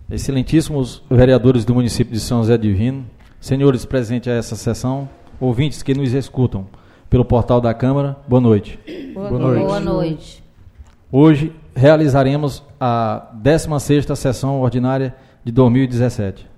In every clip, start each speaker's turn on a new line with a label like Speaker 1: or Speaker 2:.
Speaker 1: Excelentíssimos vereadores do município de São José Divino, senhores presentes a essa sessão, ouvintes que nos escutam pelo portal da Câmara, boa noite.
Speaker 2: Boa noite.
Speaker 1: Hoje realizaremos a 16ª sessão ordinária de 2017.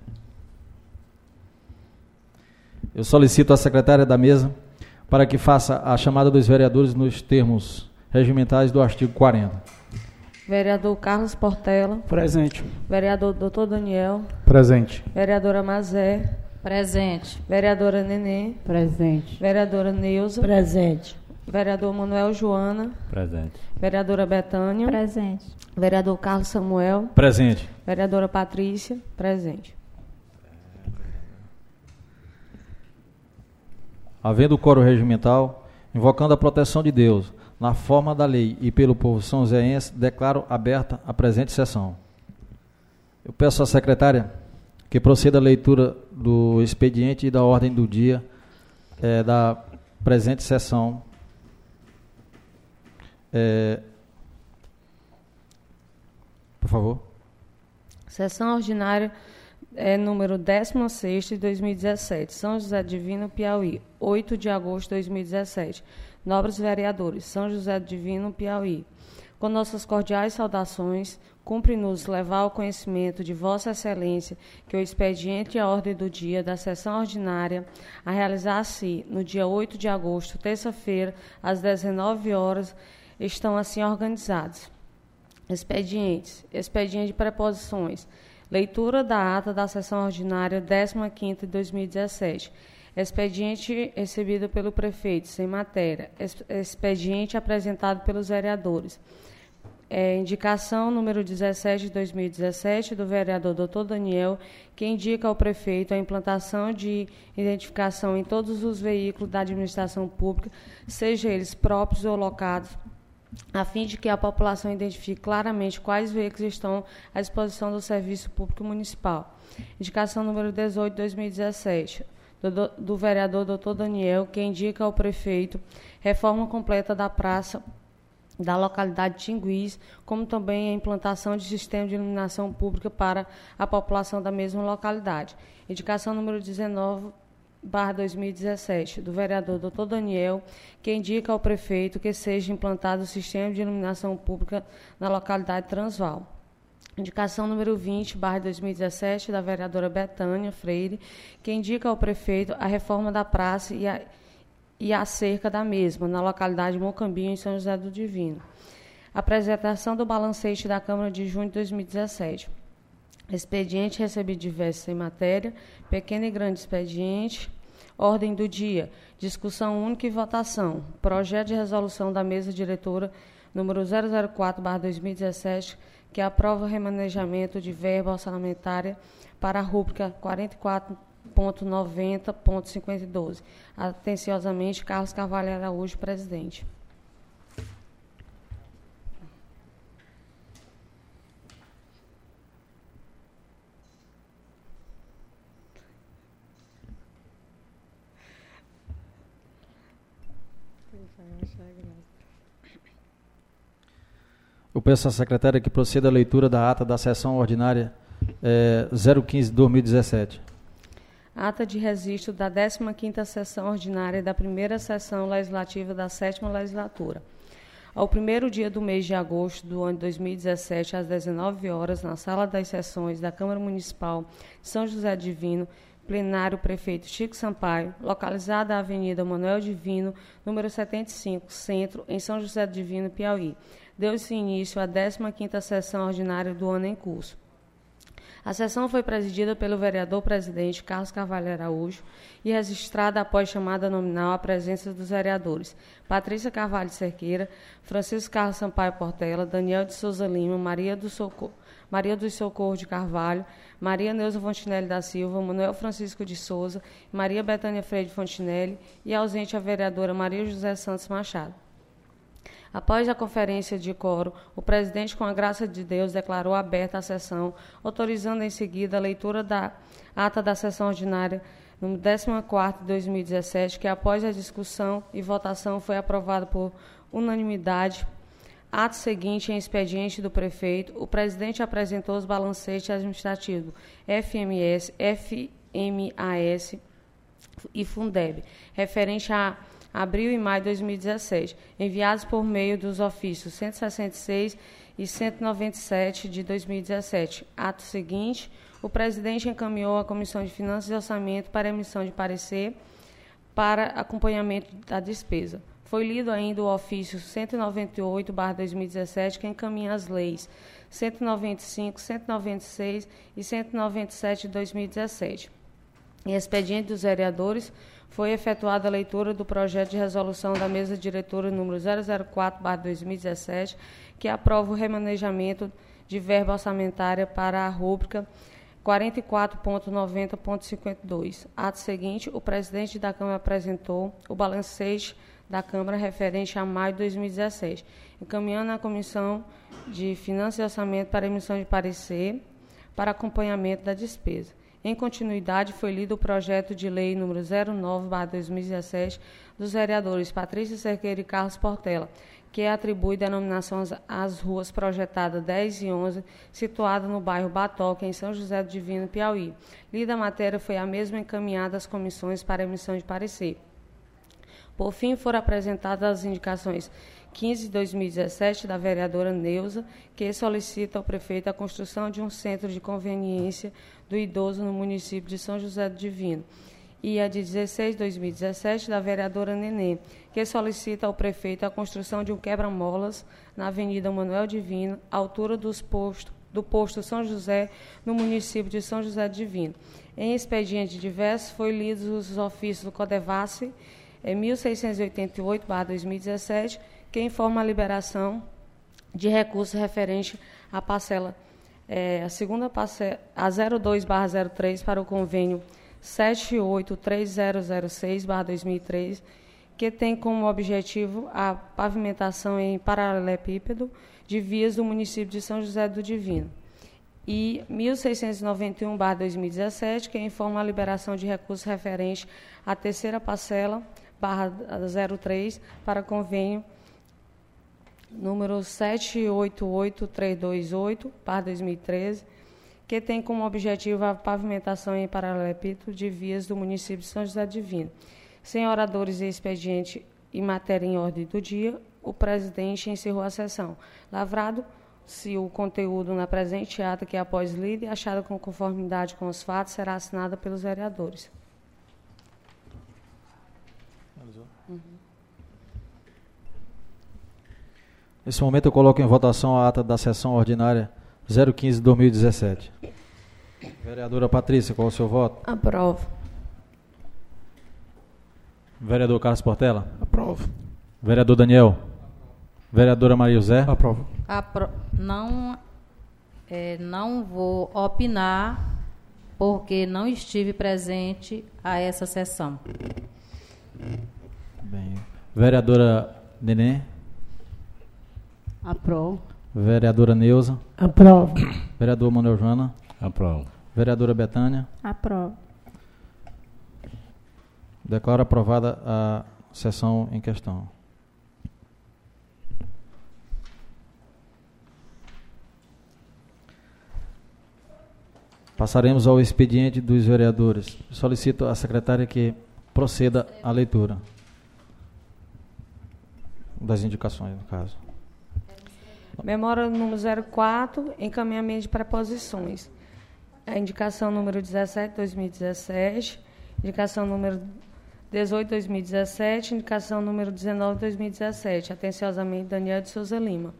Speaker 1: Eu solicito à secretária da mesa para que faça a chamada dos vereadores nos termos regimentais do artigo 40.
Speaker 3: Vereador Carlos Portela.
Speaker 4: Presente.
Speaker 3: Vereador Dr. Daniel.
Speaker 4: Presente.
Speaker 3: Vereadora Mazé.
Speaker 2: Presente.
Speaker 3: Vereadora Nenê.
Speaker 5: Presente.
Speaker 3: Vereadora Neuza.
Speaker 5: Presente.
Speaker 3: Vereador Manuel Joana.
Speaker 6: Presente.
Speaker 3: Vereadora Betânia.
Speaker 2: Presente.
Speaker 3: Vereador Carlos Samuel.
Speaker 1: Presente.
Speaker 3: Vereadora Patrícia. Presente.
Speaker 1: Havendo o quórum regimental, invocando a proteção de Deus, na forma da lei e pelo povo são joséense, declaro aberta a presente sessão. Eu peço à secretária que proceda a leitura do expediente e da ordem do dia da presente sessão. Por favor.
Speaker 3: Sessão ordinária número 16 de 2017. São José Divino, Piauí. 8 de agosto de 2017. Nobres vereadores, São José Divino, Piauí. Com nossas cordiais saudações, cumpre-nos levar ao conhecimento de Vossa Excelência que o expediente e a ordem do dia da sessão ordinária a realizar-se no dia 8 de agosto, terça-feira, às 19 horas, estão assim organizados. Expedientes. Expediente de preposições. Leitura da ata da sessão ordinária 15ª de 2017. Expediente recebido pelo prefeito, sem matéria. Expediente apresentado pelos vereadores. Indicação número 17 de 2017 do vereador Dr. Daniel, que indica ao prefeito a implantação de identificação em todos os veículos da administração pública, seja eles próprios ou locados, a fim de que a população identifique claramente quais veículos estão à disposição do Serviço Público Municipal. Indicação número 18 de 2017. Do vereador Dr. Daniel, que indica ao prefeito reforma completa da praça da localidade de Tinguís, como também a implantação de sistema de iluminação pública para a população da mesma localidade. Indicação número 19/2017, do vereador Dr. Daniel, que indica ao prefeito que seja implantado o sistema de iluminação pública na localidade de Transvaal. Indicação número 20/2017, da vereadora Betânia Freire, que indica ao prefeito a reforma da praça e a cerca da mesma, na localidade de Mocambinho, em São José do Divino. Apresentação do balancete da Câmara de junho de 2017. Expediente recebido diversos sem matéria, pequeno e grande expediente. Ordem do dia, discussão única e votação. Projeto de resolução da mesa diretora número 004/2017, que aprova o remanejamento de verba orçamentária para a rúbrica 44.90.5012. Atenciosamente, Carlos Carvalho Araújo, presidente.
Speaker 1: Eu peço à secretária que proceda a leitura da ata da sessão ordinária 015/2017.
Speaker 3: Ata de registro da 15ª sessão ordinária da primeira sessão legislativa da 7ª legislatura. Ao primeiro dia do mês de agosto do ano de 2017, às 19 horas, na sala das sessões da Câmara Municipal de São José Divino, plenário prefeito Chico Sampaio, localizada na Avenida Manuel Divino, número 75, Centro, em São José Divino, Piauí. Deu-se início à 15ª sessão ordinária do ano em curso. A sessão foi presidida pelo vereador-presidente Carlos Carvalho Araújo e registrada após chamada nominal a presença dos vereadores Patrícia Carvalho Cerqueira, Francisco Carlos Sampaio Portela, Daniel de Souza Lima, Maria dos Socorro de Carvalho, Maria Neuza Fontinelli da Silva, Manuel Francisco de Souza, Maria Betânia Freire Fontinelli e ausente a vereadora Maria José Santos Machado. Após a conferência de quórum, o presidente, com a graça de Deus, declarou aberta a sessão, autorizando em seguida a leitura da ata da sessão ordinária número 14 de 2017, que após a discussão e votação foi aprovada por unanimidade Ato seguinte, em expediente do prefeito, o presidente apresentou os balancetes administrativos FMAS e Fundeb, referente a abril e maio de 2017, enviados por meio dos ofícios 166 e 197 de 2017. Ato seguinte, o presidente encaminhou à Comissão de Finanças e Orçamento para emissão de parecer para acompanhamento da despesa. Foi lido ainda o ofício 198/2017, que encaminha as leis 195, 196 e 197 de 2017. Em expediente dos vereadores, foi efetuada a leitura do projeto de resolução da mesa diretora número 004/2017, que aprova o remanejamento de verba orçamentária para a rúbrica 44.90.52. Ato seguinte, o presidente da Câmara apresentou o balancete da Câmara referente a maio de 2017, encaminhando à Comissão de Finanças e Orçamento para emissão de parecer para acompanhamento da despesa. Em continuidade, foi lido o projeto de lei número 09/2017 dos vereadores Patrícia Cerqueira e Carlos Portela, que atribui denominação às ruas projetadas 10 e 11, situadas no bairro Batoque, em São José do Divino, Piauí. Lida a matéria, foi a mesma encaminhada às comissões para emissão de parecer. Por fim, foram apresentadas as indicações 15 de 2017 da vereadora Neuza, que solicita ao prefeito a construção de um centro de conveniência do idoso no município de São José do Divino, e a de 16 de 2017 da vereadora Nenê, que solicita ao prefeito a construção de um quebra-molas na Avenida Manuel Divino, à altura do posto São José, no município de São José do Divino. Em expediente diversos, foi lidos os ofícios do Codevasf 1688/2017, que informa a liberação de recursos referente à parcela, a segunda parcela, a 02/03 para o convênio 783006/2003, que tem como objetivo a pavimentação em paralelepípedo de vias do município de São José do Divino. E 1691/2017, que informa a liberação de recursos referente à terceira parcela, /03, para convênio número 788328/2013, que tem como objetivo a pavimentação em paralelepípedo de vias do município de São José do Divino. Sem oradores e expediente e matéria em ordem do dia, o presidente encerrou a sessão. Lavrado-se o conteúdo na presente ata, que após lida e achada com conformidade com os fatos, será assinada pelos vereadores.
Speaker 1: Nesse momento eu coloco em votação a ata da sessão ordinária 015/2017. Vereadora Patrícia, qual é o seu voto?
Speaker 3: Aprovo.
Speaker 1: Vereador Carlos Portela?
Speaker 4: Aprovo.
Speaker 1: Vereador Daniel? Vereadora Maria José?
Speaker 4: Aprovo.
Speaker 2: Não vou opinar, porque não estive presente a essa sessão.
Speaker 1: Bem. Vereadora Nenê?
Speaker 5: Aprovo.
Speaker 1: Vereadora Neuza?
Speaker 5: Aprovo.
Speaker 1: Vereador Manuel Joana?
Speaker 4: Aprovo.
Speaker 1: Vereadora Betânia?
Speaker 5: Aprovo.
Speaker 1: Declaro aprovada a sessão em questão. Passaremos ao expediente dos vereadores. Solicito à secretária que proceda à leitura das indicações, no caso.
Speaker 3: Memória número 04, encaminhamento de preposições. A indicação número 17, 2017, indicação número 18, 2017, indicação número 19, 2017. Atenciosamente, Daniel de Souza Lima.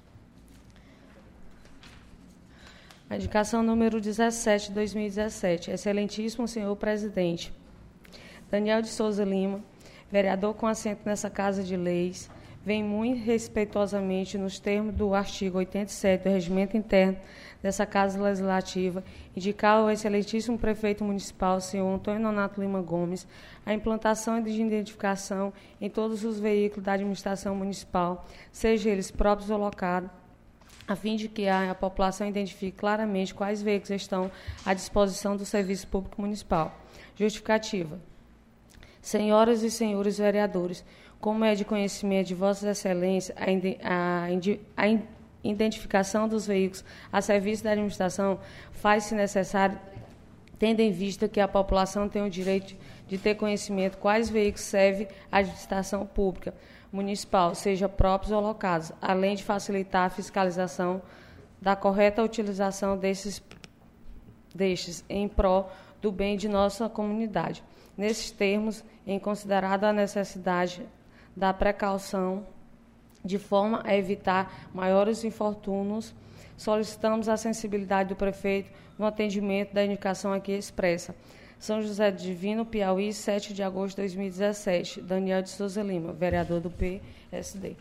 Speaker 3: A indicação número 17, 2017. Excelentíssimo senhor presidente. Daniel de Souza Lima, vereador com assento nessa Casa de Leis, vem muito respeitosamente, nos termos do artigo 87 do Regimento Interno dessa Casa Legislativa, indicar ao excelentíssimo prefeito municipal, senhor Antônio Nonato Lima Gomes, a implantação de identificação em todos os veículos da administração municipal, seja eles próprios ou locados, a fim de que a população identifique claramente quais veículos estão à disposição do Serviço Público Municipal. Justificativa. Senhoras e senhores vereadores, Como é de conhecimento de Vossas Excelências a identificação dos veículos a serviço da administração faz-se necessário, tendo em vista que a população tem o direito de ter conhecimento quais veículos servem à administração pública municipal, seja próprios ou locados, além de facilitar a fiscalização da correta utilização destes em prol do bem de nossa comunidade. Nesses termos, em considerada a necessidade da precaução de forma a evitar maiores infortúnios, solicitamos a sensibilidade do prefeito no atendimento da indicação aqui expressa. São José do Divino, Piauí, 7 de agosto de 2017. Daniel de Souza Lima, vereador do PSD.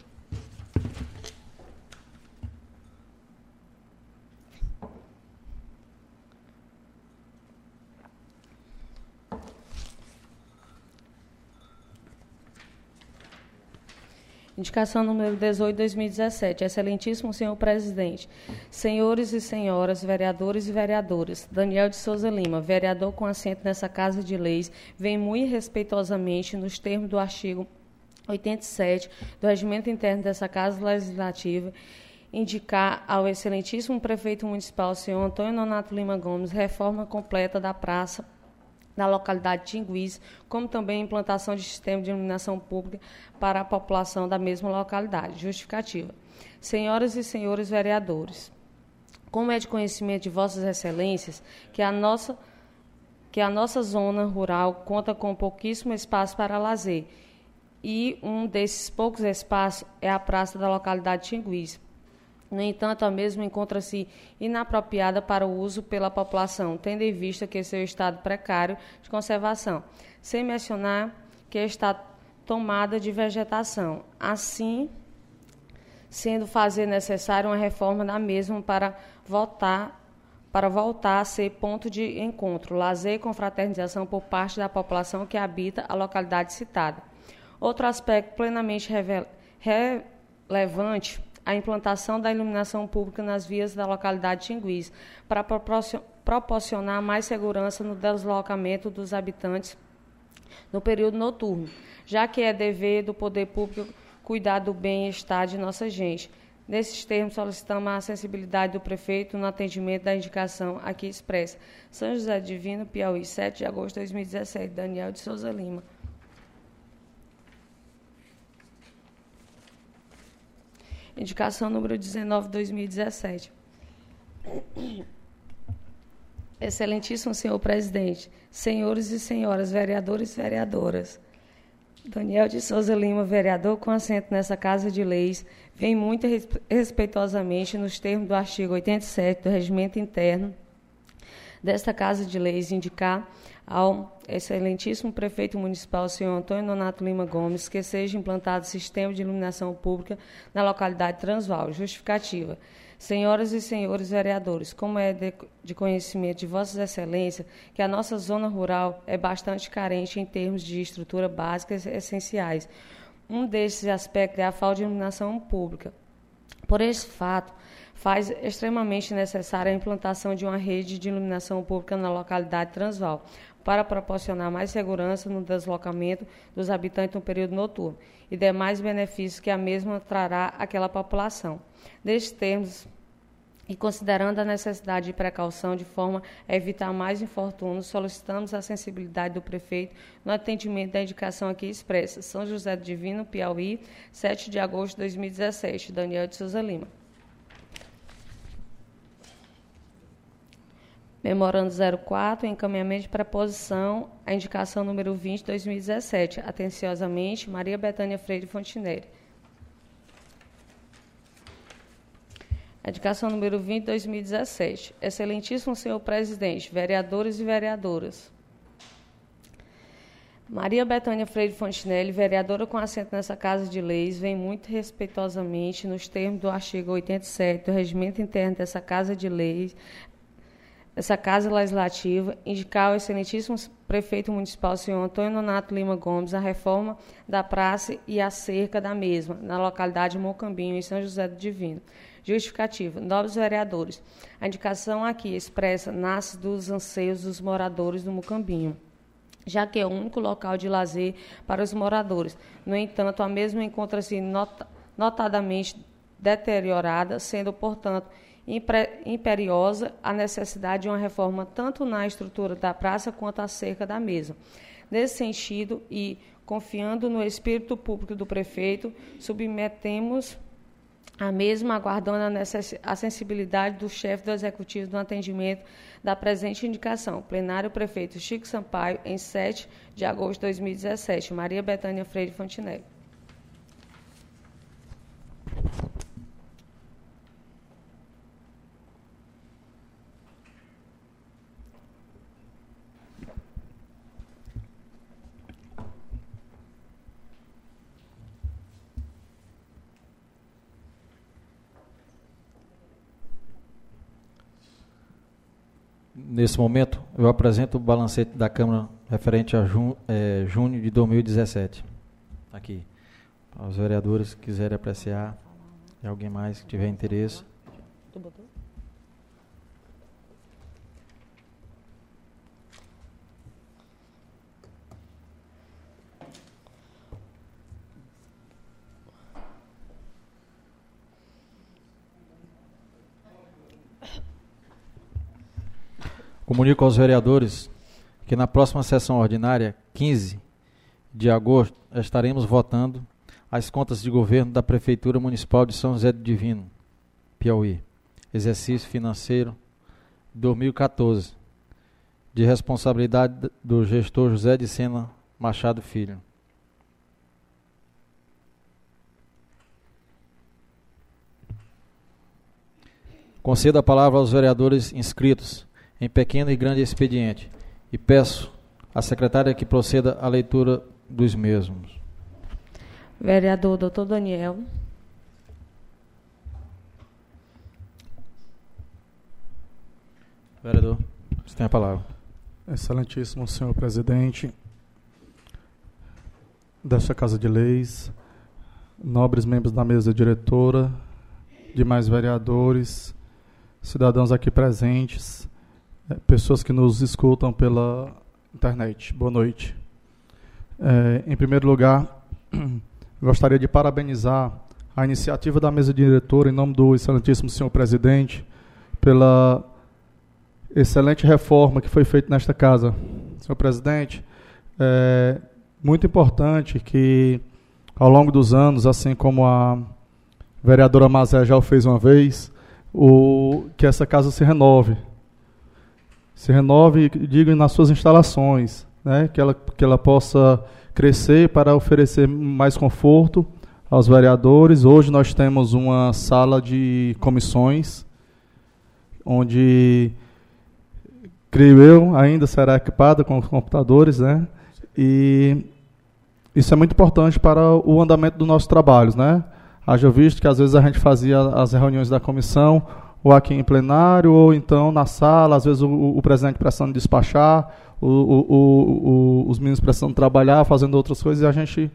Speaker 3: Indicação número 18, 2017. Excelentíssimo senhor presidente, senhores e senhoras, vereadores e vereadoras, Daniel de Souza Lima, vereador com assento nessa Casa de Leis, vem muito respeitosamente, nos termos do artigo 87 do Regimento Interno dessa Casa Legislativa, indicar ao excelentíssimo prefeito municipal, senhor Antônio Nonato Lima Gomes, reforma completa da praça da localidade de Tinguiz, como também implantação de sistema de iluminação pública para a população da mesma localidade. Justificativa. Senhoras e senhores vereadores, como é de conhecimento de Vossas Excelências que a nossa zona rural conta com pouquíssimo espaço para lazer, e um desses poucos espaços é a praça da localidade de Tinguiz. No entanto, a mesma encontra-se inapropriada para o uso pela população, tendo em vista que seu estado precário de conservação, sem mencionar que está tomada de vegetação. Assim, sendo fazer necessária uma reforma da mesma para voltar a ser ponto de encontro, lazer e confraternização por parte da população que habita a localidade citada. Outro aspecto plenamente relevante, a implantação da iluminação pública nas vias da localidade de Tinguiz, para proporcionar mais segurança no deslocamento dos habitantes no período noturno, já que é dever do poder público cuidar do bem-estar de nossa gente. Nesses termos, solicitamos a sensibilidade do prefeito no atendimento da indicação aqui expressa. São José do Divino, Piauí, 7 de agosto de 2017. Daniel de Souza Lima. Indicação número 19, 2017. Excelentíssimo senhor presidente, senhores e senhoras, vereadores e vereadoras, Daniel de Souza Lima, vereador com assento nessa Casa de Leis, vem muito respeitosamente, nos termos do artigo 87 do Regimento Interno desta Casa de Leis, indicar ao excelentíssimo prefeito municipal, senhor Antônio Nonato Lima Gomes, que seja implantado sistema de iluminação pública na localidade de Transvaal. Justificativa. Senhoras e senhores vereadores, como é de conhecimento de Vossas Excelências que a nossa zona rural é bastante carente em termos de estrutura básica essenciais. Um desses aspectos é a falta de iluminação pública. Por esse fato, faz extremamente necessária a implantação de uma rede de iluminação pública na localidade de Transvaal, para proporcionar mais segurança no deslocamento dos habitantes no período noturno e demais benefícios que a mesma trará àquela população. Nestes termos, e considerando a necessidade de precaução de forma a evitar mais infortúnios, solicitamos a sensibilidade do prefeito no atendimento da indicação aqui expressa. São José do Divino, Piauí, 7 de agosto de 2017. Daniel de Souza Lima. Memorando 04, encaminhamento de preposição, a indicação número 20, 2017. Atenciosamente, Maria Bethânia Freire Fontinelli. A indicação número 20, 2017. Excelentíssimo senhor presidente, vereadores e vereadoras. Maria Bethânia Freire Fontinelli, vereadora com assento nessa Casa de Leis, vem muito respeitosamente, nos termos do artigo 87 do Regimento Interno dessa Casa de Leis, essa Casa Legislativa, indicar ao excelentíssimo prefeito municipal, senhor Antônio Nonato Lima Gomes, a reforma da praça e a cerca da mesma, na localidade de Mocambinho, em São José do Divino. Justificativa. Nobres vereadores, a indicação aqui expressa nasce dos anseios dos moradores do Mocambinho. já que é o único local de lazer para os moradores. No entanto, a mesma encontra-se notadamente deteriorada, sendo, portanto, imperiosa a necessidade de uma reforma tanto na estrutura da praça quanto a cerca da mesma. Nesse sentido, e confiando no espírito público do prefeito, submetemos a mesma, aguardando a sensibilidade do chefe do executivo do atendimento da presente indicação. Plenário Prefeito Chico Sampaio, em 7 de agosto de 2017. Maria Bethânia Freire Fontinelli.
Speaker 1: Nesse momento, eu apresento o balancete da Câmara referente a junho de 2017. Aqui. Para os vereadores que quiserem apreciar, e alguém mais que tiver interesse.
Speaker 3: Tu botou?
Speaker 1: Comunico aos vereadores que na próxima sessão ordinária, 15 de agosto, estaremos votando as contas de governo da Prefeitura Municipal de São José do Divino, Piauí. Exercício financeiro 2014, de responsabilidade do gestor José de Sena Machado Filho. Concedo a palavra aos vereadores inscritos em pequeno e grande expediente e peço à secretária que proceda à leitura dos mesmos.
Speaker 3: Vereador Dr. Daniel.
Speaker 1: Vereador, você tem a palavra.
Speaker 4: Excelentíssimo senhor presidente desta Casa de Leis, nobres membros da mesa diretora, demais vereadores, cidadãos aqui presentes, pessoas que nos escutam pela internet. Boa noite. Em primeiro lugar, gostaria de parabenizar a iniciativa da mesa diretora, em nome do excelentíssimo senhor presidente, pela excelente reforma que foi feita nesta casa. Senhor presidente, é muito importante que, ao longo dos anos, assim como a vereadora Mazé já o fez uma vez, que essa casa se renove, digo, nas suas instalações, né? Que ela possa crescer para oferecer mais conforto aos vereadores. Hoje nós temos uma sala de comissões, onde, creio eu, ainda será equipada com computadores, né? E isso é muito importante para o andamento dos nossos trabalhos, né? Haja visto que às vezes a gente fazia as reuniões da comissão ou aqui em plenário, ou então na sala, às vezes o presidente precisando despachar, os meninos precisando trabalhar, fazendo outras coisas, e a gente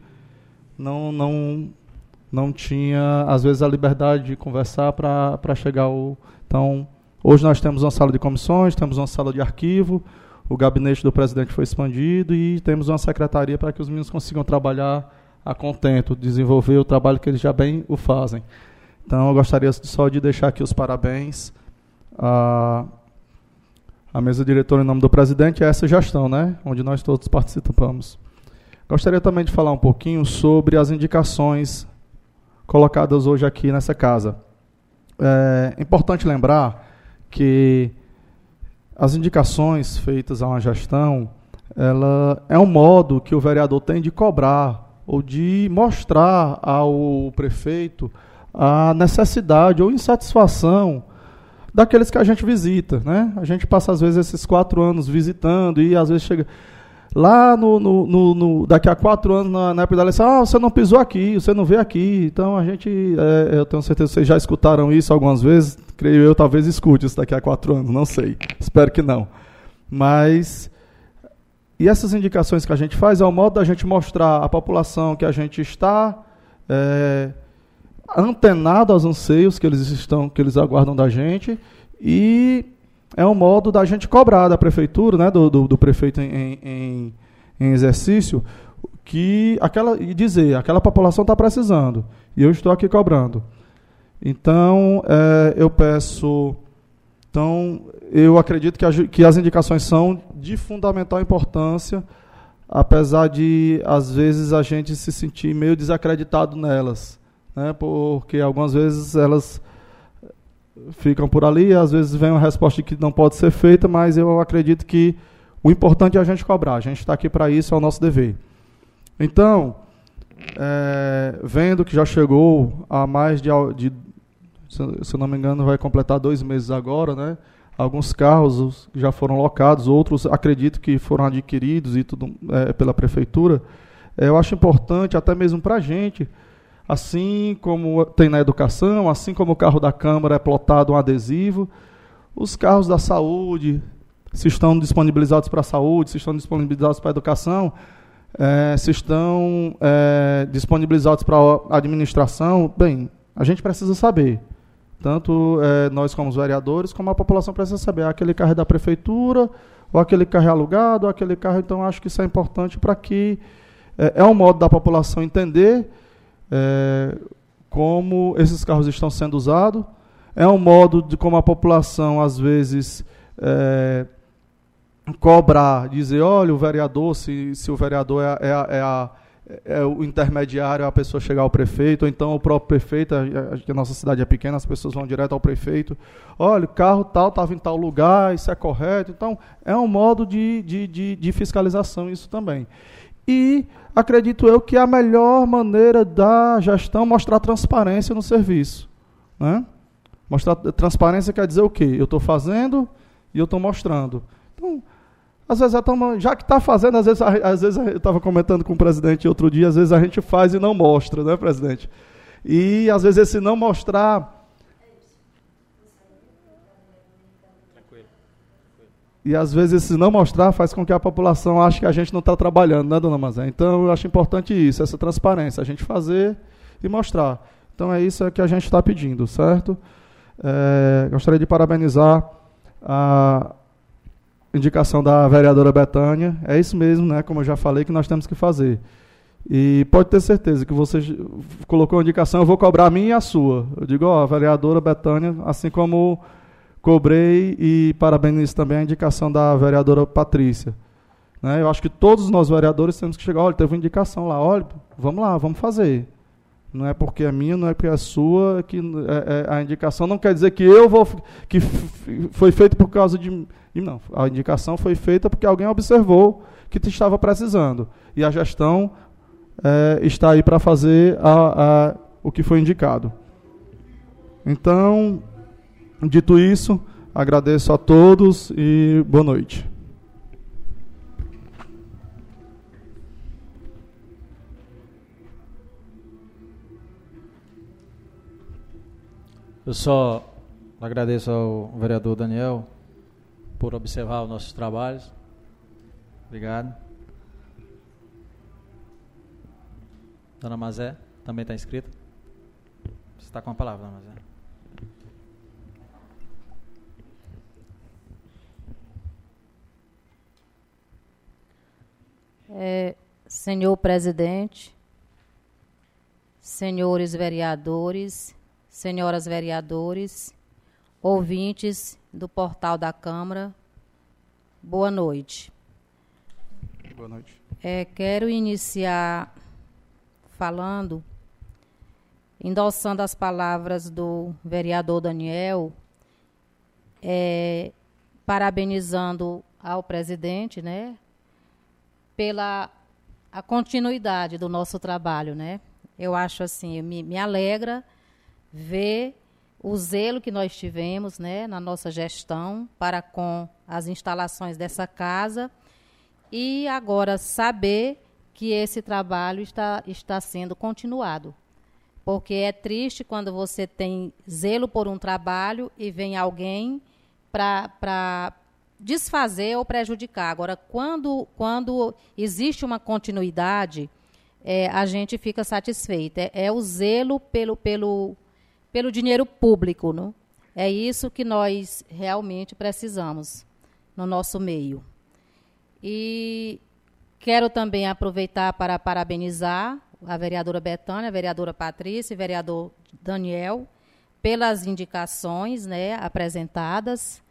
Speaker 4: não tinha, às vezes, a liberdade de conversar para chegar ao... Então, hoje nós temos uma sala de comissões, temos uma sala de arquivo, o gabinete do presidente foi expandido e temos uma secretaria para que os meninos consigam trabalhar a contento, desenvolver o trabalho que eles já bem o fazem. Então, eu gostaria só de deixar aqui os parabéns à mesa diretora em nome do presidente e a essa gestão, né, onde nós todos participamos. Gostaria também de falar um pouquinho sobre as indicações colocadas hoje aqui nessa casa. É importante lembrar que as indicações feitas a uma gestão, ela é um modo que o vereador tem de cobrar ou de mostrar ao prefeito a necessidade ou insatisfação daqueles que a gente visita, né? A gente passa, às vezes, esses 4 anos visitando e, às vezes, chega lá daqui a 4 anos, na época da eleição, você não pisou aqui, você não veio aqui. Então, a gente, eu tenho certeza que vocês já escutaram isso algumas vezes, creio eu, talvez escute isso daqui a 4 anos, não sei, espero que não. Mas, e essas indicações que a gente faz é o modo da gente mostrar à população que a gente está antenado aos anseios que eles aguardam da gente, e é um modo da gente cobrar da prefeitura, né, do prefeito em em exercício, e dizer, aquela população está precisando, e eu estou aqui cobrando. Então, eu peço... Então, eu acredito que as indicações são de fundamental importância, apesar de, às vezes, a gente se sentir meio desacreditado nelas, né? Porque algumas vezes elas ficam por ali, às vezes vem uma resposta que não pode ser feita, mas eu acredito que o importante é a gente cobrar, a gente está aqui para isso, é o nosso dever. Então, vendo que já chegou a mais de, se eu não me engano, vai completar 2 meses agora, né? Alguns carros já foram locados, outros acredito que foram adquiridos e tudo pela prefeitura. Eu acho importante, até mesmo para a gente, assim como tem na educação, assim como o carro da Câmara é plotado um adesivo, os carros da saúde, se estão disponibilizados para a saúde, se estão disponibilizados para a educação, se estão disponibilizados para a administração, bem, a gente precisa saber. Tanto nós como os vereadores, como a população precisa saber, aquele carro é da prefeitura, ou aquele carro é alugado, ou aquele carro, então acho que isso é importante para que é um modo da população entender como esses carros estão sendo usados, é um modo de como a população, às vezes, cobrar, dizer, olha, o vereador, se o vereador é o intermediário, a pessoa chegar ao prefeito, ou então o próprio prefeito, a nossa cidade é pequena, as pessoas vão direto ao prefeito, olha, o carro tal estava em tal lugar, isso é correto. Então, é um modo de fiscalização isso também. E acredito eu que a melhor maneira da gestão é mostrar transparência no serviço. Né? Mostrar transparência quer dizer o quê? Eu estou fazendo e eu estou mostrando. Então, às vezes, já que está fazendo, às vezes eu estava comentando com o presidente outro dia, às vezes a gente faz e não mostra, né, presidente? E às vezes esse não mostrar... E às vezes esse não mostrar faz com que a população ache que a gente não está trabalhando, né, dona Mazé? Então eu acho importante isso, essa transparência, a gente fazer e mostrar. Então é isso que a gente está pedindo, certo? Gostaria de parabenizar a indicação da vereadora Betânia. É isso mesmo, né, como eu já falei, que nós temos que fazer. E pode ter certeza que você colocou a indicação, eu vou cobrar a minha e a sua. Eu digo, a vereadora Betânia, assim como cobrei e parabenizo também a indicação da vereadora Patrícia. Né, eu acho que todos nós vereadores temos que chegar, olha, teve uma indicação lá, olha, vamos lá, vamos fazer. Não é porque é minha, não é porque é sua, que a indicação não quer dizer que que foi feito por causa de... Não, a indicação foi feita porque alguém observou que estava precisando. E a gestão está aí para fazer o que foi indicado. Então, dito isso, agradeço a todos e boa noite.
Speaker 1: Eu só agradeço ao vereador Daniel por observar os nossos trabalhos. Obrigado. Dona Mazé, também está inscrita? Você está com a palavra, Dona
Speaker 2: Mazé. Senhor presidente, senhores vereadores, senhoras vereadores, ouvintes do portal da Câmara, boa noite.
Speaker 4: Boa noite.
Speaker 2: Quero iniciar falando, endossando as palavras do vereador Daniel, parabenizando ao presidente, né, pela a continuidade do nosso trabalho, né? Eu acho assim, me alegra ver o zelo que nós tivemos, né, na nossa gestão para com as instalações dessa casa e agora saber que esse trabalho está sendo continuado. Porque é triste quando você tem zelo por um trabalho e vem alguém para desfazer ou prejudicar. Agora, quando existe uma continuidade, a gente fica satisfeita. É o zelo pelo dinheiro público, não? É isso que nós realmente precisamos no nosso meio. E Quero também aproveitar para parabenizar a vereadora Betânia, a vereadora Patrícia e o vereador Daniel pelas indicações, né, apresentadas.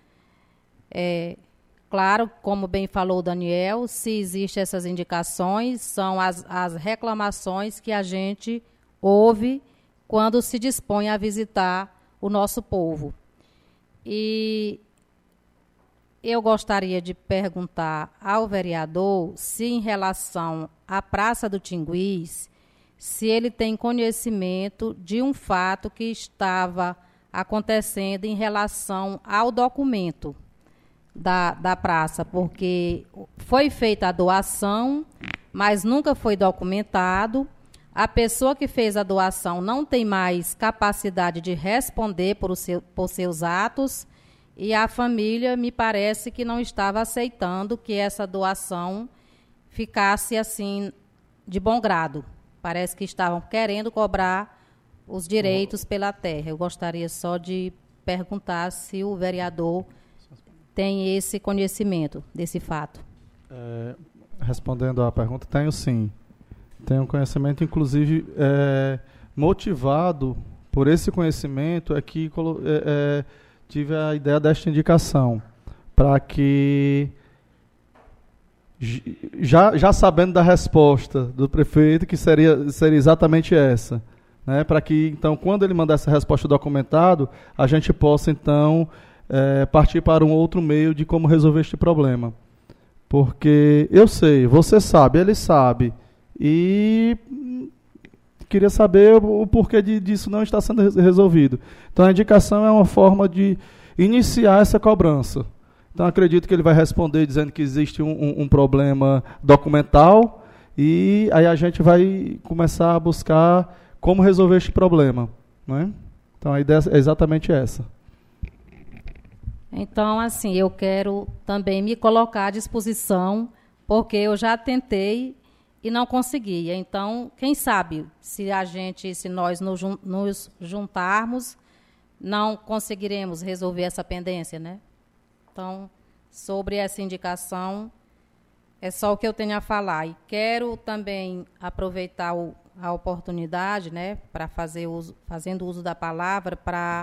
Speaker 2: Claro, como bem falou o Daniel, se existem essas indicações, são as reclamações que a gente ouve quando se dispõe a visitar o nosso povo. E eu gostaria de perguntar ao vereador se, em relação à Praça do Tinguiz, se ele tem conhecimento de um fato que estava acontecendo em relação ao documento da praça, porque foi feita a doação, mas nunca foi documentado. A pessoa que fez a doação não tem mais capacidade de responder por seus atos, e a família me parece que não estava aceitando que essa doação ficasse assim de bom grado. Parece que estavam querendo cobrar os direitos pela terra. Eu gostaria só de perguntar se o vereador tem esse conhecimento desse fato.
Speaker 4: Respondendo à pergunta, tenho sim. Tenho conhecimento, inclusive, motivado por esse conhecimento, é que tive a ideia desta indicação, para que, já sabendo da resposta do prefeito, que seria exatamente essa, né, para que, então, quando ele mandar essa resposta documentado, a gente possa, então, partir para um outro meio de como resolver este problema. Porque eu sei, você sabe, ele sabe, e queria saber o porquê disso não está sendo resolvido. Então, a indicação é uma forma de iniciar essa cobrança. Então, acredito que ele vai responder dizendo que existe um problema documental, e aí a gente vai começar a buscar como resolver este problema, né? Então, a ideia é exatamente essa.
Speaker 2: Então, assim, eu quero também me colocar à disposição, porque eu já tentei e não consegui. Então, quem sabe, se nós nos juntarmos, não conseguiremos resolver essa pendência, né? Então, sobre essa indicação, é só o que eu tenho a falar. E quero também aproveitar a oportunidade, né, para fazendo uso da palavra, para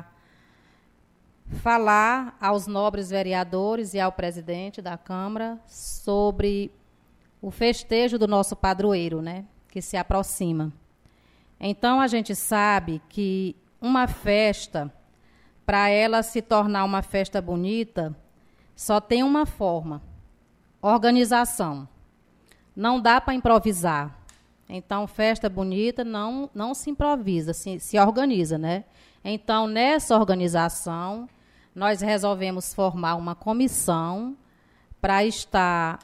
Speaker 2: falar aos nobres vereadores e ao presidente da Câmara sobre o festejo do nosso padroeiro, né, que se aproxima. Então, a gente sabe que uma festa, para ela se tornar uma festa bonita, só tem uma forma: organização. Não dá para improvisar. Então, festa bonita não se improvisa, se organiza, né? Então, nessa organização, nós resolvemos formar uma comissão para estar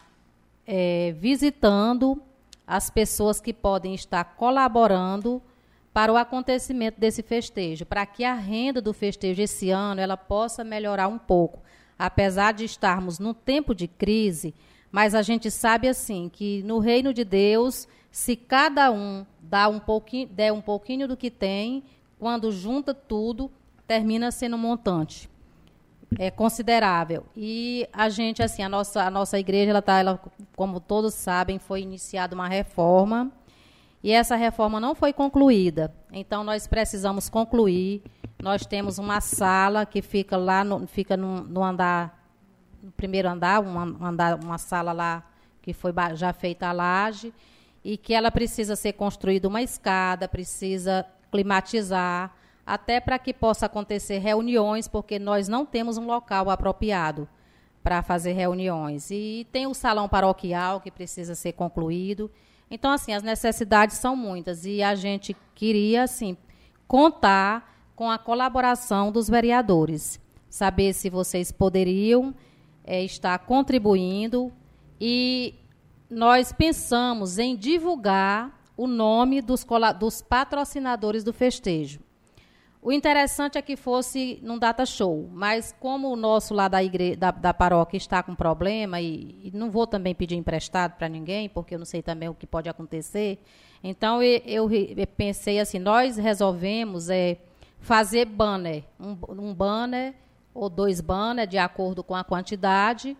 Speaker 2: visitando as pessoas que podem estar colaborando para o acontecimento desse festejo, para que a renda do festejo esse ano ela possa melhorar um pouco. Apesar de estarmos num tempo de crise, mas a gente sabe assim que no reino de Deus, se cada um der um pouquinho do que tem, quando junta tudo, termina sendo um montante considerável. E a gente, assim, a nossa igreja, ela, como todos sabem, foi iniciada uma reforma, e essa reforma não foi concluída. Então, nós precisamos concluir. Nós temos uma sala que fica lá no andar, no primeiro andar, uma sala lá que foi já feita a laje, e que ela precisa ser construída uma escada, precisa climatizar, até para que possa acontecer reuniões, porque nós não temos um local apropriado para fazer reuniões. E tem o salão paroquial, que precisa ser concluído. Então, assim, as necessidades são muitas, e a gente queria, assim, contar com a colaboração dos vereadores, saber se vocês poderiam estar contribuindo, e nós pensamos em divulgar o nome dos patrocinadores do festejo. O interessante é que fosse num data show, mas como o nosso lá da paróquia está com problema, e não vou também pedir emprestado para ninguém, porque eu não sei também o que pode acontecer, então eu pensei assim, nós resolvemos fazer banner, um banner ou 2 banners, de acordo com a quantidade,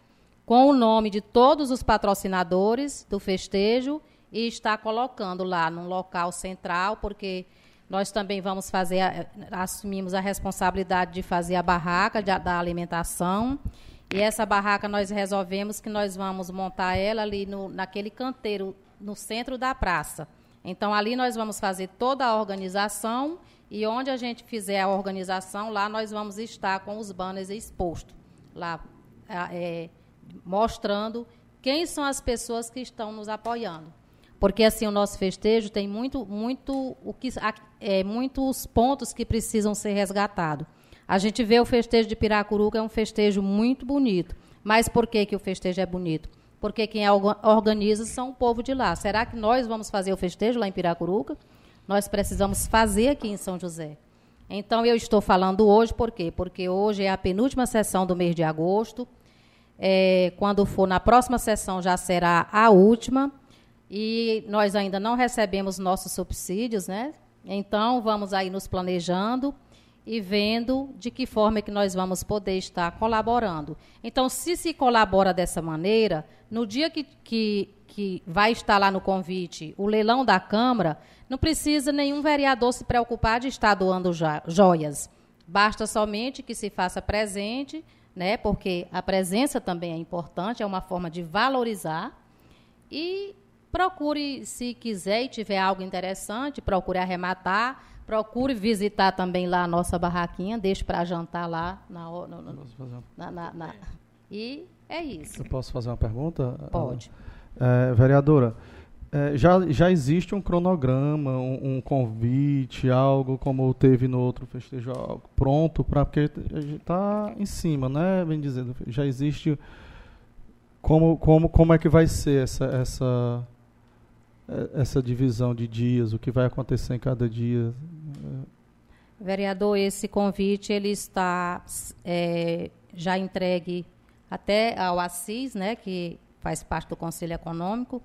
Speaker 2: com o nome de todos os patrocinadores do festejo e está colocando lá num local central, porque nós também vamos assumimos a responsabilidade de fazer a barraca da alimentação. E essa barraca nós resolvemos que nós vamos montar ela ali naquele canteiro, no centro da praça. Então, ali nós vamos fazer toda a organização e onde a gente fizer a organização, lá nós vamos estar com os banners expostos, lá mostrando quem são as pessoas que estão nos apoiando. Porque, assim, o nosso festejo tem muitos pontos que precisam ser resgatados. A gente vê o festejo de Piracuruca, é um festejo muito bonito. Mas por que o festejo é bonito? Porque quem organiza são o povo de lá. Será que nós vamos fazer o festejo lá em Piracuruca? Nós precisamos fazer aqui em São José. Então, eu estou falando hoje, por quê? Porque hoje é a penúltima sessão do mês de agosto. Quando for na próxima sessão, já será a última. E nós ainda não recebemos nossos subsídios, né? Então, vamos aí nos planejando e vendo de que forma é que nós vamos poder estar colaborando. Então, se colabora dessa maneira, no dia que vai estar lá no convite o leilão da Câmara, não precisa nenhum vereador se preocupar de estar doando joias. Basta somente que se faça presente, né, porque a presença também é importante, é uma forma de valorizar. E procure, se quiser e tiver algo interessante, procure arrematar. Procure visitar também lá a nossa barraquinha, deixe para jantar lá. E é isso.
Speaker 4: Eu posso fazer uma pergunta?
Speaker 2: Pode.
Speaker 4: Vereadora, já existe um cronograma, um convite, algo como teve no outro festejo, algo pronto, porque a gente está em cima, né? Bem dizendo, já existe como é que vai ser essa divisão de dias, o que vai acontecer em cada dia?
Speaker 2: Vereador, esse convite ele está já entregue até ao Assis, né, que faz parte do Conselho Econômico,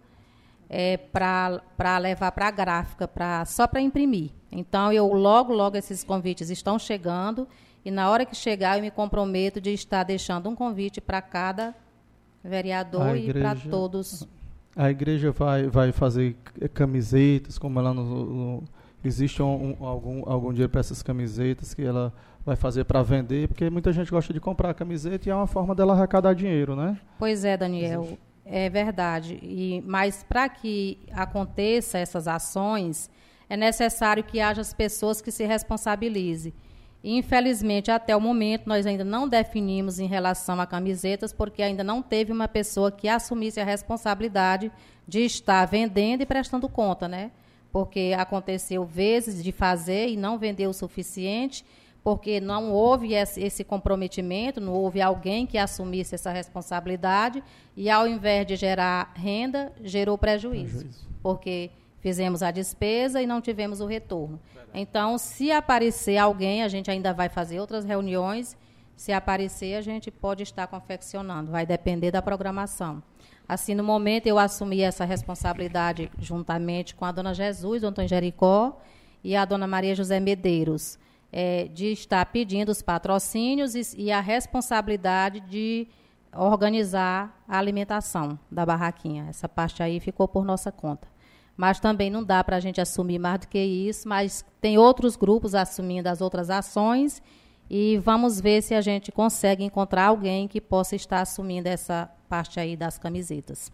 Speaker 2: para levar para a gráfica, só para imprimir. Então, logo esses convites estão chegando e na hora que chegar eu me comprometo de estar deixando um convite para cada vereador e para todos.
Speaker 4: A igreja vai fazer camisetas, como ela existe algum dinheiro para essas camisetas que ela vai fazer para vender, porque muita gente gosta de comprar a camiseta e é uma forma dela arrecadar dinheiro, né?
Speaker 2: Pois é, Daniel, é verdade. Mas para que aconteça essas ações, é necessário que haja as pessoas que se responsabilizem. Infelizmente, até o momento, nós ainda não definimos em relação a camisetas, porque ainda não teve uma pessoa que assumisse a responsabilidade de estar vendendo e prestando conta, né? Porque aconteceu vezes de fazer e não vender o suficiente, porque não houve esse comprometimento, não houve alguém que assumisse essa responsabilidade e, ao invés de gerar renda, gerou prejuízo. Porque fizemos a despesa e não tivemos o retorno. Então, se aparecer alguém, a gente ainda vai fazer outras reuniões. Se aparecer, a gente pode estar confeccionando. Vai depender da programação. Assim, no momento, eu assumi essa responsabilidade juntamente com a dona Jesus, do Antônio Jericó, e a dona Maria José Medeiros, de estar pedindo os patrocínios e a responsabilidade de organizar a alimentação da barraquinha. Essa parte aí ficou por nossa conta. Mas também não dá para a gente assumir mais do que isso, mas tem outros grupos assumindo as outras ações e vamos ver se a gente consegue encontrar alguém que possa estar assumindo essa parte aí das camisetas.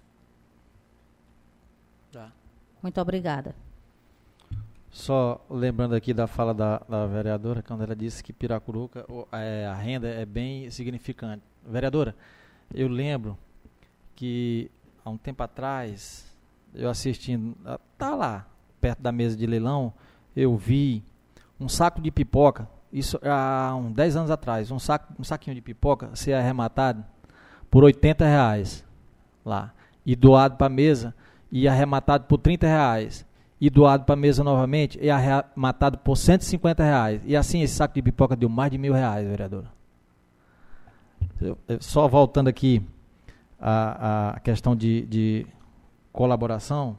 Speaker 1: Tá.
Speaker 2: Muito obrigada.
Speaker 1: Só lembrando aqui da fala da vereadora, quando ela disse que Piracuruca, a renda é bem significante. Vereadora, eu lembro que há um tempo atrás, eu assistindo, tá lá, perto da mesa de leilão, eu vi um saco de pipoca, isso há uns 10 anos atrás, um saquinho de pipoca ser arrematado por R$80 lá, e doado para a mesa, e arrematado por R$30, e doado para a mesa novamente, e arrematado por R$150, e assim esse saco de pipoca deu mais de R$1.000, vereadora. Só voltando aqui a questão de colaboração,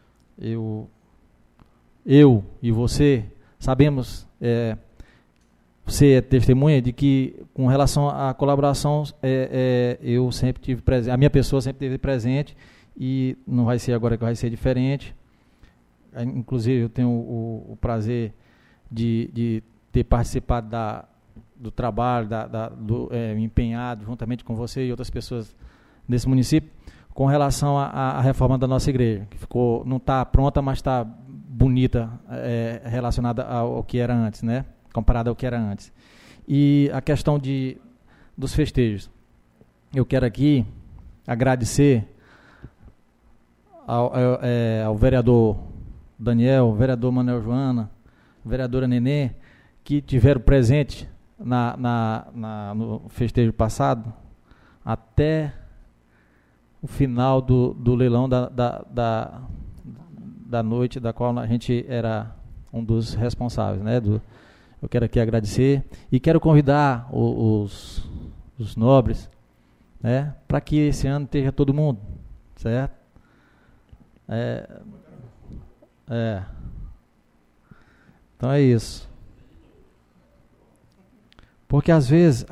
Speaker 1: eu e você sabemos você é testemunha de que, com relação à colaboração, eu sempre tive presente, a minha pessoa sempre esteve presente, e não vai ser agora que vai ser diferente. Inclusive, eu tenho o prazer de ter participado do trabalho, empenhado juntamente com você e outras pessoas nesse município, com relação à reforma da nossa igreja, que não está pronta, mas está bonita, relacionada ao que era antes, né? Comparada ao que era antes. E a questão dos festejos. Eu quero aqui agradecer ao vereador Daniel, vereador Manuel Joana, vereadora Nenê, que tiveram presente no festejo passado, até o final do leilão da noite, da qual a gente era um dos responsáveis, né? Eu quero aqui agradecer e quero convidar os nobres, né? Para que esse ano esteja todo mundo, certo? Então é isso. Porque às vezes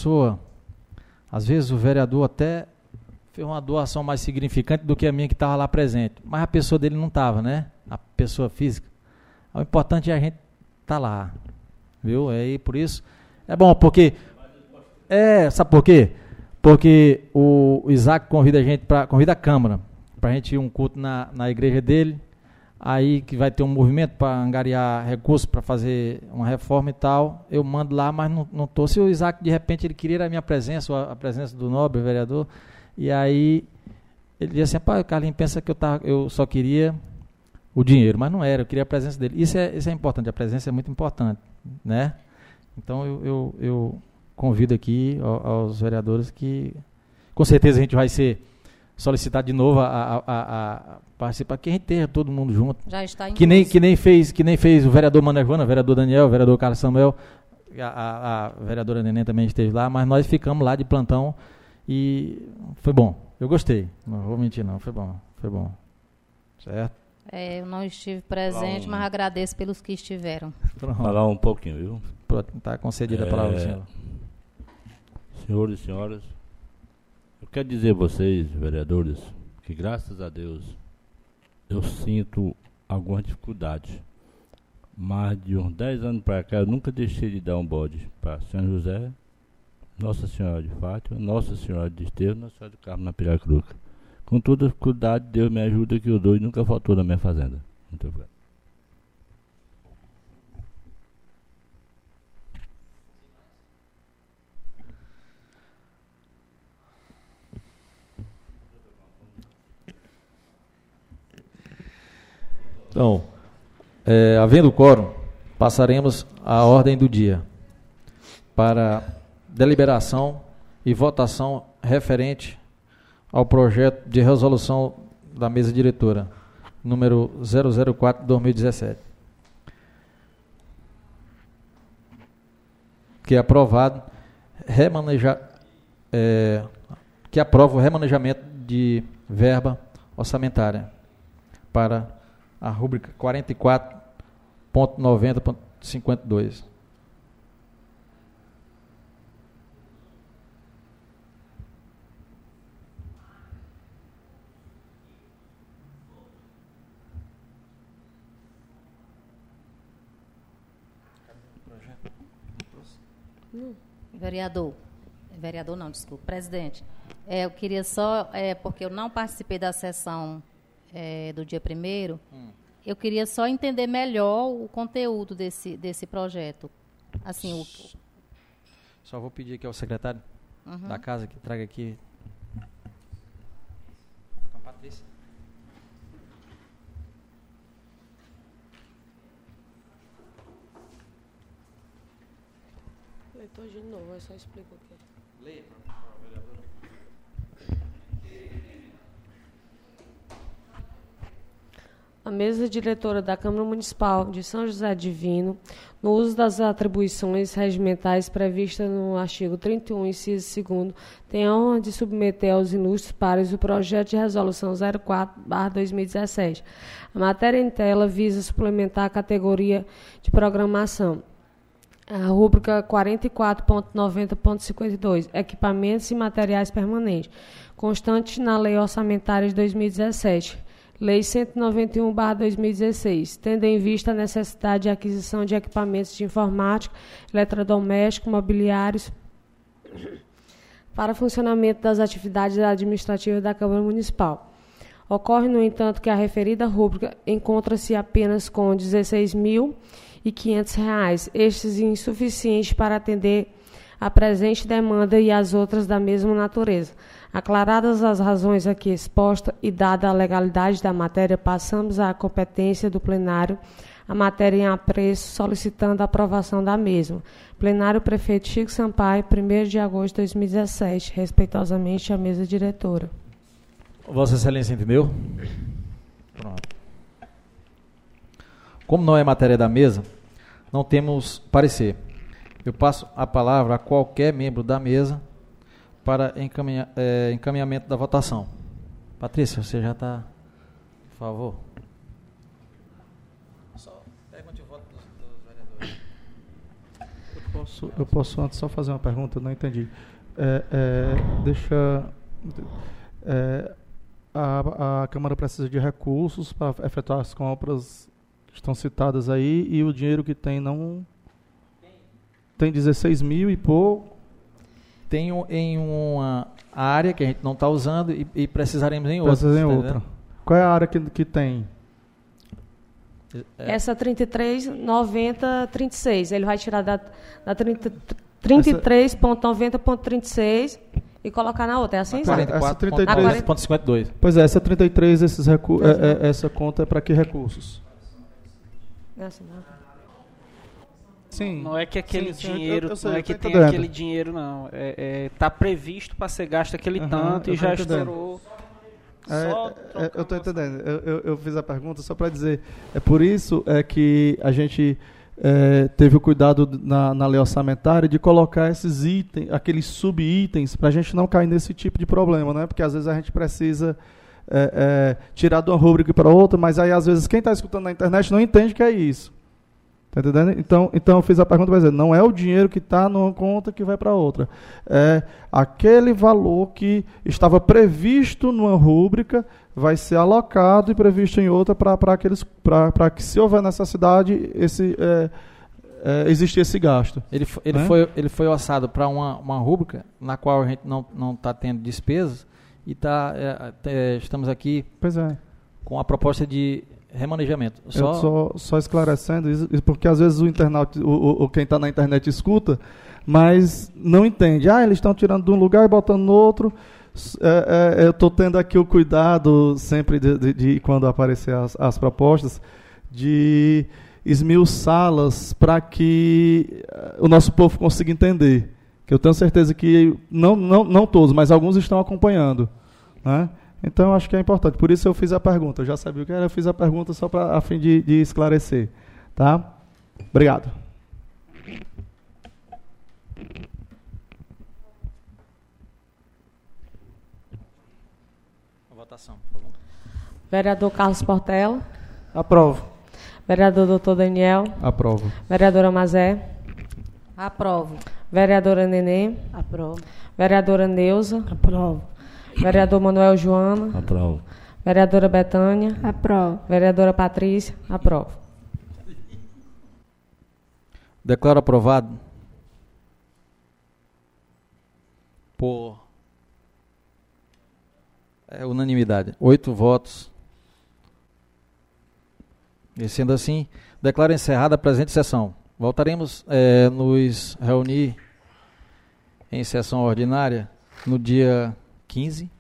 Speaker 1: o vereador até fez uma doação mais significante do que a minha que estava lá presente, mas a pessoa dele não estava, né? A pessoa física. O importante é a gente estar lá, viu? E por isso é bom, porque sabe por quê? Porque o Isaac convida a Câmara para a gente ir um culto na igreja dele, aí que vai ter um movimento para angariar recursos para fazer uma reforma e tal. Eu mando lá, mas não estou. Se o Isaac de repente ele queria a minha presença, ou a presença do nobre vereador, e aí ele dizia assim: o Carlinhos pensa que eu só queria o dinheiro, mas não era, eu queria a presença dele. Isso é importante, a presença é muito importante, né? Então eu convido aqui aos vereadores que com certeza a gente vai ser solicitado de novo a participar, que a gente esteja todo mundo junto.
Speaker 2: Já está
Speaker 1: que nem fez o vereador Manuel Joana, o vereador Daniel, o vereador Carlos Samuel, a vereadora Neném também esteve lá, mas nós ficamos lá de plantão e foi bom. Eu gostei, não vou mentir não, foi bom. Certo?
Speaker 2: Eu não estive presente, mas agradeço pelos que estiveram.
Speaker 5: Falar um pouquinho, viu?
Speaker 1: Está concedida a palavra, senhor.
Speaker 5: Senhores e senhoras, eu quero dizer a vocês, vereadores, que graças a Deus eu sinto algumas dificuldades. Mas de uns 10 anos para cá eu nunca deixei de dar um bode para São José, Nossa Senhora de Fátima, Nossa Senhora de Estevam, Nossa Senhora do Carmo na Piracuruca. Com toda a dificuldade, Deus me ajuda que eu dou e nunca faltou na minha fazenda. Muito obrigado.
Speaker 1: Então, havendo quórum, passaremos à ordem do dia para deliberação e votação referente ao projeto de resolução da mesa diretora, número 004/2017, que é aprovado que aprova o remanejamento de verba orçamentária para a rúbrica 44.90.52.
Speaker 2: Vereador não, desculpa, presidente. Eu queria só, porque eu não participei da sessão do dia 1º, eu queria só entender melhor o conteúdo desse projeto. Assim,
Speaker 1: Só vou pedir aqui ao secretário da casa que traga aqui. Patrícia.
Speaker 3: Leitor de novo, eu só explico aqui.
Speaker 1: Leia para o vereador.
Speaker 3: A mesa diretora da Câmara Municipal de São José Divino, no uso das atribuições regimentais previstas no artigo 31, inciso 2º, tem a honra de submeter aos ilustres pares o projeto de resolução 04/2017. A matéria em tela visa suplementar a categoria de programação. A rúbrica 44.90.52, equipamentos e materiais permanentes, constante na Lei Orçamentária de 2017, Lei 191/2016, tendo em vista a necessidade de aquisição de equipamentos de informática, eletrodomésticos, mobiliários, para funcionamento das atividades administrativas da Câmara Municipal. Ocorre, no entanto, que a referida rúbrica encontra-se apenas com R$ 16.500, estes insuficientes para atender a presente demanda e as outras da mesma natureza. Aclaradas as razões aqui expostas e dada a legalidade da matéria, passamos à competência do plenário a matéria em apreço, solicitando a aprovação da mesma. Plenário Prefeito Chico Sampaio, 1º de agosto de 2017. Respeitosamente, a mesa diretora.
Speaker 1: Vossa Excelência entendeu? Pronto. Como não é matéria da mesa, não temos parecer. Eu passo a palavra a qualquer membro da mesa para encaminhamento da votação. Patrícia, você já está, por favor. Só pergunte o voto dos vereadores.
Speaker 4: Eu posso antes só fazer uma pergunta? Eu não entendi. A Câmara precisa de recursos para efetuar as compras que estão citadas aí, e o dinheiro que tem não... Tem 16 mil e pouco.
Speaker 1: Tem em uma área que a gente não está usando e precisaremos em outra.
Speaker 4: Precisa em outra. Qual é a área que tem?
Speaker 3: Essa 33.90.36. Ele vai tirar da 33.90.36 e colocar na outra. É assim?
Speaker 1: 44.52.
Speaker 4: Pois é, essa 33, essa conta é para que recursos?
Speaker 3: É assim, não.
Speaker 4: Sim.
Speaker 6: Não é que aquele dinheiro,
Speaker 4: eu sei,
Speaker 6: não é que tem
Speaker 4: entendendo.
Speaker 6: aquele dinheiro, não. Está previsto para ser gasto aquele tanto e já estourou.
Speaker 4: Eu estou entendendo. Eu fiz a pergunta só para dizer. É por isso que a gente teve o cuidado na lei orçamentária de colocar esses itens, aqueles sub-itens, para a gente não cair nesse tipo de problema, né? Porque às vezes a gente precisa tirar de uma rúbrica para outra, mas aí às vezes quem está escutando na internet não entende que é isso. Está entendendo? Então eu fiz a pergunta para dizer, não é o dinheiro que está numa conta que vai para outra. É aquele valor que estava previsto numa rúbrica, vai ser alocado e previsto em outra para que, se houver necessidade, existir esse gasto.
Speaker 1: Ele foi orçado para uma rúbrica na qual a gente não está tendo despesas e estamos aqui com a proposta de remanejamento.
Speaker 4: Só esclarecendo isso, porque às vezes o internauta, quem está na internet escuta, mas não entende. Eles estão tirando de um lugar e botando no outro. Eu estou tendo aqui o cuidado, sempre de quando aparecer as propostas, de esmiuçá-las para que o nosso povo consiga entender. Que eu tenho certeza que, não todos, mas alguns estão acompanhando, né? Então, acho que é importante. Por isso eu fiz a pergunta. Eu já sabia o que era, eu fiz a pergunta só a fim de esclarecer. Tá? Obrigado.
Speaker 1: A votação, por favor.
Speaker 3: Vereador Carlos Portela.
Speaker 4: Aprovo.
Speaker 3: Vereador Dr. Daniel.
Speaker 4: Aprovo.
Speaker 3: Vereadora Mazé.
Speaker 2: Aprovo.
Speaker 3: Vereadora Nenê.
Speaker 2: Aprovo.
Speaker 3: Vereadora Neuza.
Speaker 2: Aprovo.
Speaker 3: Vereador Manuel Joana.
Speaker 5: Aprovo.
Speaker 3: Vereadora Betânia.
Speaker 2: Aprovo.
Speaker 3: Vereadora Patrícia. Aprovo.
Speaker 1: Declaro aprovado por unanimidade. 8 votos. E sendo assim, declaro encerrada a presente sessão. Voltaremos nos reunir em sessão ordinária no dia 15